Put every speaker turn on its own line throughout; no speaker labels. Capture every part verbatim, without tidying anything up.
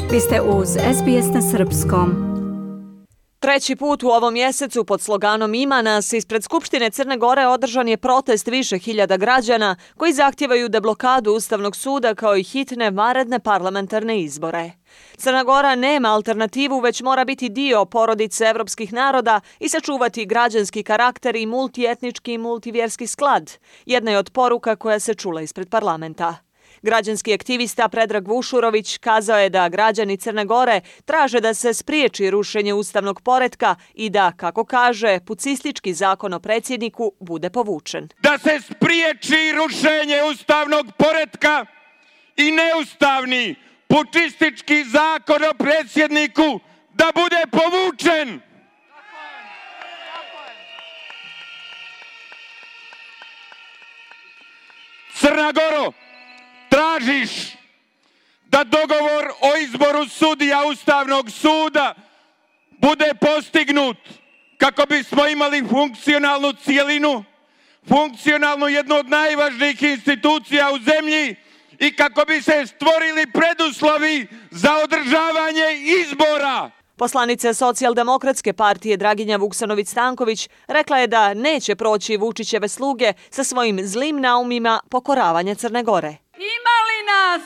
Vi ste uz S B S na srpskom.
Treći put u ovom mjesecu pod sloganom Ima nas ispred Skupštine Crne Gore održan je protest više hiljada građana koji zahtijevaju deblokadu Ustavnog suda kao i hitne vanredne parlamentarne izbore. Crna Gora nema alternativu, već mora biti dio porodice evropskih naroda i sačuvati građanski karakter i multietnički i multivjerski sklad. Jedna je od poruka koja se čula ispred parlamenta. Građanski aktivista Predrag Vušurović kazao je da građani Crne Gore traže da se spriječi rušenje ustavnog poretka i da, kako kaže, pucistički zakon o predsjedniku bude povučen.
Da se spriječi rušenje ustavnog poretka i neustavni pucistički zakon o predsjedniku da bude povučen. Crna Goro, tražiš da dogovor o izboru sudija Ustavnog suda bude postignut kako bismo imali funkcionalnu cijelinu, funkcionalnu jednu od najvažnijih institucija u zemlji i kako bi se stvorili preduslovi za održavanje izbora.
Poslanica Socijaldemokratske partije Draginja Vuksanović-Stanković rekla je da neće proći Vučićeve sluge sa svojim zlim naumima pokoravanja Crne Gore.
Ima li nas?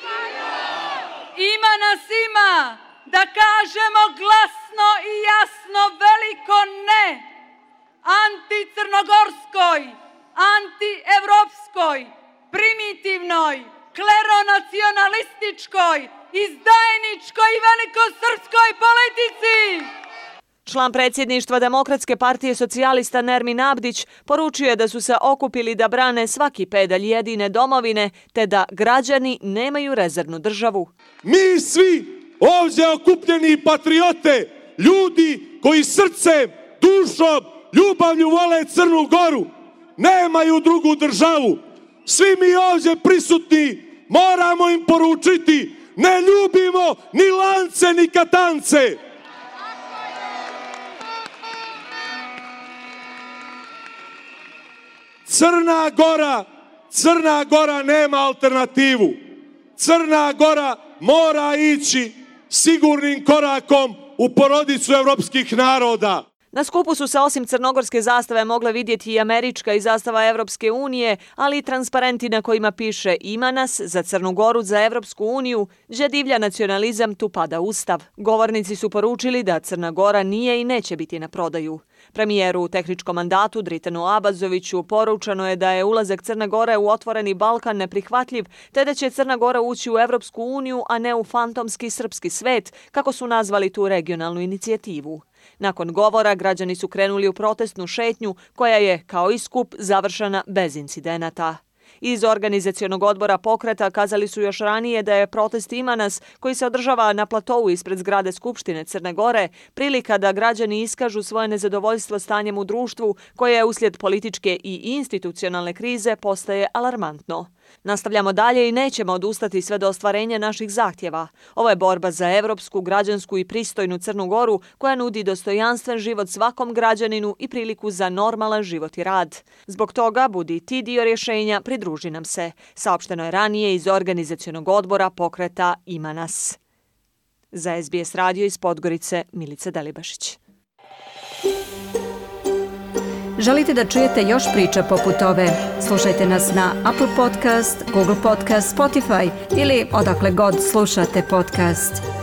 Ima nas ima da kažemo glasno i jasno veliko ne anticrnogorskoj, antievropskoj, primitivnoj, kleronacionalističkoj, izdajničkoj i velikosrpskoj politici.
Član predsjedništva Demokratske partije socijalista Nermin Abdić poručio je da su se okupili da brane svaki pedalj jedine domovine, te da građani nemaju rezervnu državu.
Mi svi ovdje okupljeni patriote, ljudi koji srcem, dušom, ljubavlju vole Crnu Goru, nemaju drugu državu. Svi mi ovdje prisutni moramo im poručiti: ne ljubimo ni lance ni katance. Crna Gora, Crna Gora nema alternativu. Crna Gora mora ići sigurnim korakom u porodicu evropskih naroda.
Na skupu su se osim crnogorske zastave mogle vidjeti i američka i zastava Evropske unije, ali i transparenti na kojima piše Ima nas, za Crnu Goru, za Evropsku uniju, gdje divlja nacionalizam, tu pada ustav. Govornici su poručili da Crna Gora nije i neće biti na prodaju. Premijeru u tehničkom mandatu Dritanu Abazoviću poručeno je da je ulazak Crne Gore u otvoreni Balkan neprihvatljiv, te da će Crna Gora ući u Evropsku uniju, a ne u fantomski srpski svet, kako su nazvali tu regionalnu inicijativu. Nakon govora, građani su krenuli u protestnu šetnju koja je, kao i skup, završena bez incidenata. Iz organizacionog odbora pokreta kazali su još ranije da je protest Ima nas, koji se održava na platovu ispred zgrade Skupštine Crne Gore, prilika da građani iskažu svoje nezadovoljstvo stanjem u društvu, koje uslijed političke i institucionalne krize postaje alarmantno. Nastavljamo dalje i nećemo odustati sve do ostvarenja naših zahtjeva. Ovo je borba za evropsku, građansku i pristojnu Crnu Goru koja nudi dostojanstven život svakom građaninu i priliku za normalan život i rad. Zbog toga budi ti dio rješenja, pridruži nam se. Saopšteno je ranije iz organizacionog odbora pokreta Ima nas. Za S B S radio iz Podgorice, Milica Delibašić.
Želite da čujete još priča poput ove? Slušajte nas na Apple Podcast, Google Podcast, Spotify ili odakle god slušate podcast.